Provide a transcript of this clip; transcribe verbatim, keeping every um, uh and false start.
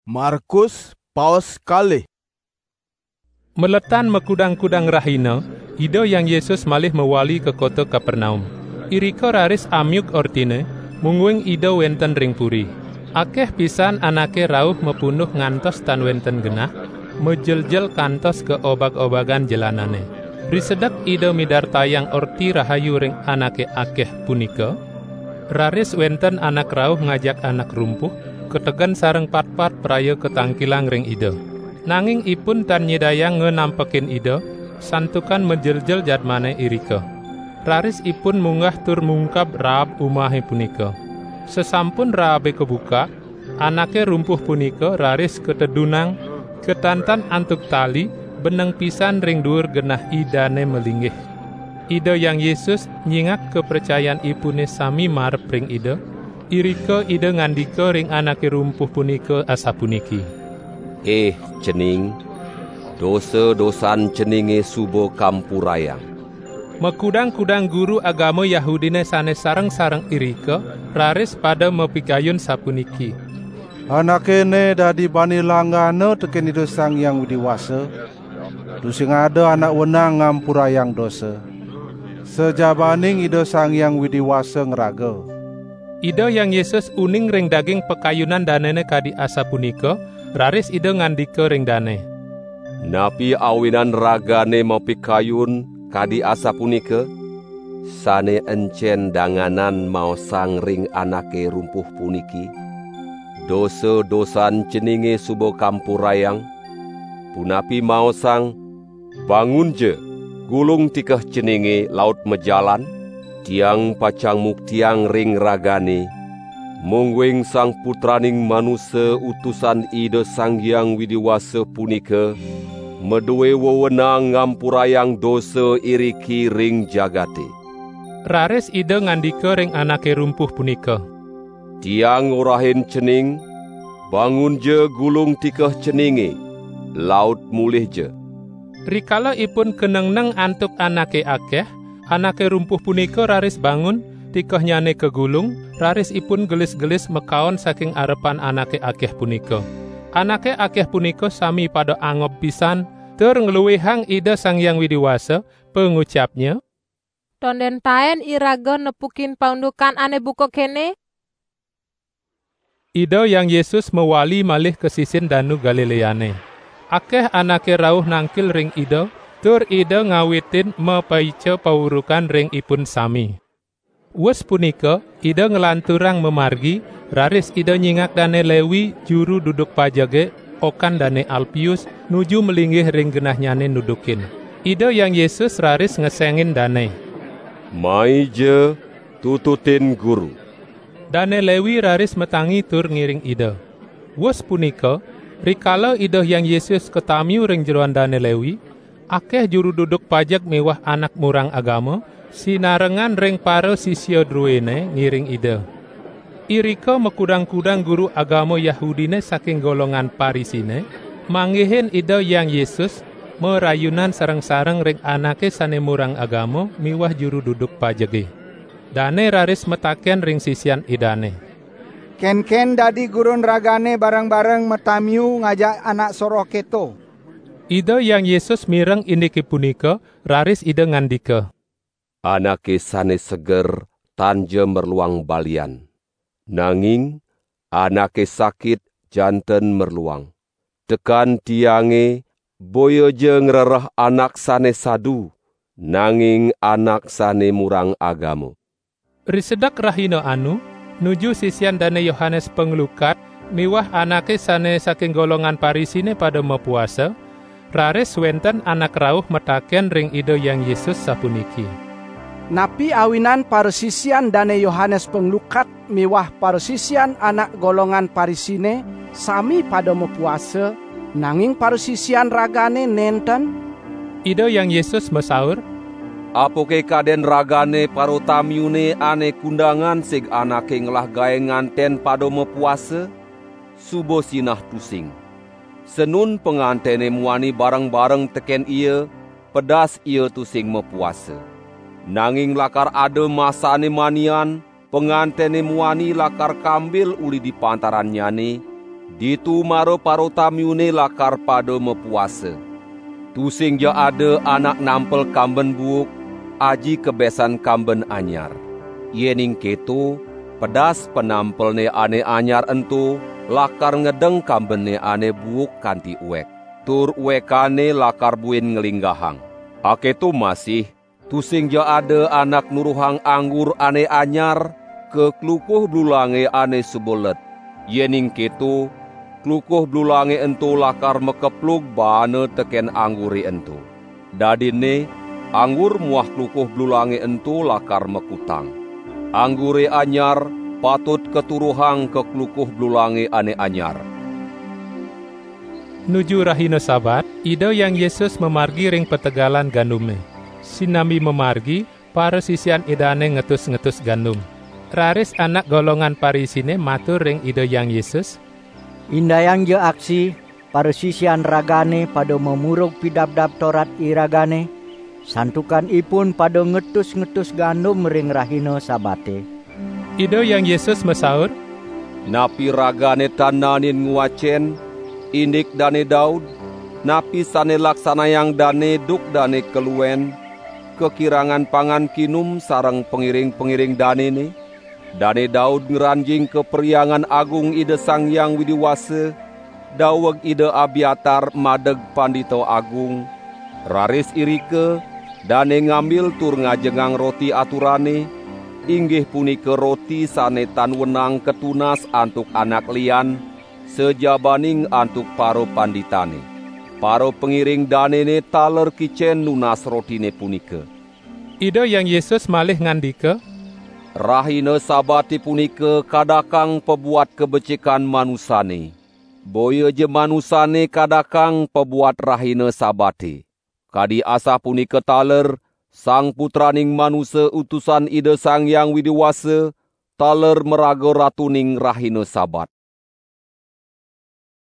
Markus paus kalih. Meletan mekudang-kudang rahina, ida yang Yesus malih mewali ke kota Kapernaum. Irika raris amyuk ortine, mungguing ida wenten ring puri. Akeh pisan anake rauh mepunuh ngantos tan wenten genah, mejeljel kantos ke obag-obagan jelanane. Risedak ida midartayang orti rahayu ring anake akeh punika. Raris wenten anak rauh ngajak anak rumpuh, ketegan sareng pat-pat praya ketangkilang ring ida. Nanging ipun tan nyedayang ngenampekin ida, santukan menjeljel jadmane Irika. Raris ipun munggah tur mungkap Rahab umahe punika. Sesampun Rahabe kebuka, anake rumpuh punika raris ketedunang, ketantan antuk tali, beneng pisan ring dhuwur genah idane melinggih. Ida yang Yesus nyingak kepercayaan ipune sami marep ring ida. Irika ida ngandika ring anake rumpuh punika asapuniki. Eh cening, dosa-dosan ceninge subo kampurayang. Mekudang-kudang guru agama Yahudine sanes sareng-sareng Irika, raris pada mepikayun sapuniki. Anak kene dadi bani langgana teken ida sang yang widiwasa. Tusing ada anak wenang ngampurayang dosa. Sejabaning ida sang yang widiwasa ngeraga. Ida yang Yesus uning ring daging pekayunan danene kadi asa punika, raris ida ngandika ring dane. Napi awinan ragane mau pikayun kadi asa punika, sane encen danganan mau sang ring anake rumpuh puniki. Dosa-dosan ceninge subo kampurayang, punapi mau sang bangun je, gulung tikah ceninge laut mejalan, tiang pacang muktiang ring ragane, mungguing sang putraning manusia utusan ida sang yang widiwasa punika, meduwe wewenang ngampurayang dosa iriki ring jagate. Raris ida ngandika ring anake rumpuh punika. Tiang orahin cening, bangun je gulung tikah ceninge, laut mulih je. Rikala ipun keneng-neng antuk anake akeh, anake rumpuh punika raris bangun, tikah nyane kegulung, raris ipun gelis-gelis mekaon saking arepan anake akeh punika. Anake akeh punika sami pada angop pisan, tur ngluwihang ida sang yang widiwasa, pengucapnya, Tonden taen iraga nepukin paundukan ane buko kene? Ida yang Yesus mewali malih ke sisin danu Galileane. Akeh anake rauh nangkil ring ida, tur ida ngawitin mepaice paurukan ring ipun sami. Wes punika, ida ngelanturang memargi, raris ida nyingak dane Lewi juru duduk pajage, okan dane Alpius, nuju melinggih ring genahnyane nudukin. Ida yang Yesus raris ngesengin dane. Mai je tututin guru. Dane Lewi raris metangi tur ngiring ida. Wes punika, rikala ida yang Yesus ketamiu ring jeroan dane Lewi, akeh juru duduk pajak mewah anak murang agama, sinarengan ring para sisya druene ngiring ida. Irika mekudang-kudang guru agama Yahudine saking golongan Parisine, manggihin ida yang Yesus, merayunan sareng-sareng ring anake sane murang agama miwah juru duduk pajage. Dane raris metaken ring sisian idane. Ken-ken dadi gurun ragane bareng-bareng metamiu ngajak anak soroketo. Ida yang Yesus mireng indiki punika, raris ida ngandika. Anake sane seger tanje merluang balian. Nanging anake sakit janten merluang. Tekan tiange boyo je ngererah anak sane sadu, nanging anak sane murang agama. Risedak rahina anu, nuju sisian dane Yohanes Penglukat, miwah anake sane saking golongan Parisine pada mepuasa, raris wenten anak rauh metaken ring ida yang Yesus sapuniki. Napi awinan paresisian dane Yohanes Penglukat miwah paresisian anak golongan Parisine sami pada mepuasa, nanging paresisian ragane nenten? Ida yang Yesus mesaur, Apoke kaden ragane paro tamiune ane kundangan sig anake ngelah gae nganten pada mepuasa, subo sinah tusing. Senun pengantene muani bareng-bareng teken ia, pedas ia tusing mepuasa. Nanging lakar ada masane manian, pengantene muani lakar kambil uli di pantaran nyane, Ditu maro paro tamyune lakar pada mepuasa. Tusing ja ada anak nampel kamben buuk, aji kebesan kamben anyar. Yening keto, pedas penampelne ane anyar ento, lakar ngedeng kambene ane buuk kanti uek. Tur uekane lakar buin ngelinggahang. Aketo masih, tusing ja ada anak nuruhang anggur ane anyar, ke klukuh blulange ane sebolet. Yening keto, klukuh blulange ento lakar mekeplug bane teken angguri ento. Dadine, anggur muah klukuh blulange ento lakar mekutang. Anggure anyar, patut keturuhang ke klukuh blulange ane anyar. Nuju rahina Sabat, ida yang Yesus memargi ring petegalan gandume. Sinambi memargi, para sisian idane ngetus-ngetus gandum. Raris anak golongan Parisine matur ring ida yang Yesus, indayang je aksi, para sisian ragane pada memuruk pidabdab Torat iragane, santukan ipun pada ngetus-ngetus gandum ring rahina Sabate. Ida yang Yesus mesaur, napi ragane tananin nguacen, indik dane Daud, napi sane laksana yang dane duk dane keluen, kekirangan pangan kinum sarang pengiring-pengiring dane ne, dane Daud ngeranjing ke periangan agung ide Sang Yang Widiwase, daweg ide Abiatar madeg pandito agung, raris irike, dane ngambil tur ngajengang roti aturane, inggih punike roti sane tan wenang ketunas antuk anak lian, sejabaning antuk paro panditane. Paro pengiring danene taler kicen nunas rotine punike. Ida yang Yesus malih ngandika, rahina Sabate punike kadakang pebuat kebecikan manusane. Boya je manusane kadakang pebuat rahina Sabate. Kadi asa punike taler, sang putraning manusia utusan ide Sang Yang Widiwase, taler meraga ratuning rahina Sabat.